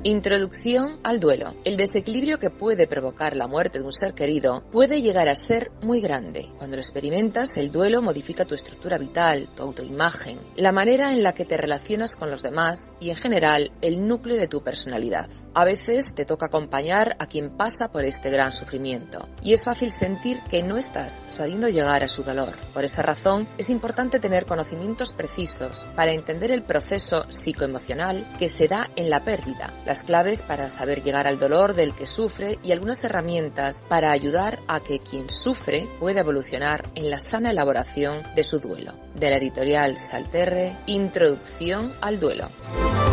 Introducción al duelo. El desequilibrio que puede provocar la muerte de un ser querido puede llegar a ser muy grande. Cuando lo experimentas, el duelo modifica tu estructura vital, tu autoimagen, la manera en la que te relacionas con los demás y, en general, el núcleo de tu personalidad. A veces te toca acompañar a quien pasa por este gran sufrimiento y es fácil sentir que no estás sabiendo llegar a su dolor. Por esa razón, es importante tener conocimientos precisos para entender el proceso psicoemocional que se da en la pérdida, las claves para saber llegar al dolor del que sufre y algunas herramientas para ayudar a que quien sufre pueda evolucionar en la sana elaboración de su duelo. De la editorial Salterre, Introducción al duelo.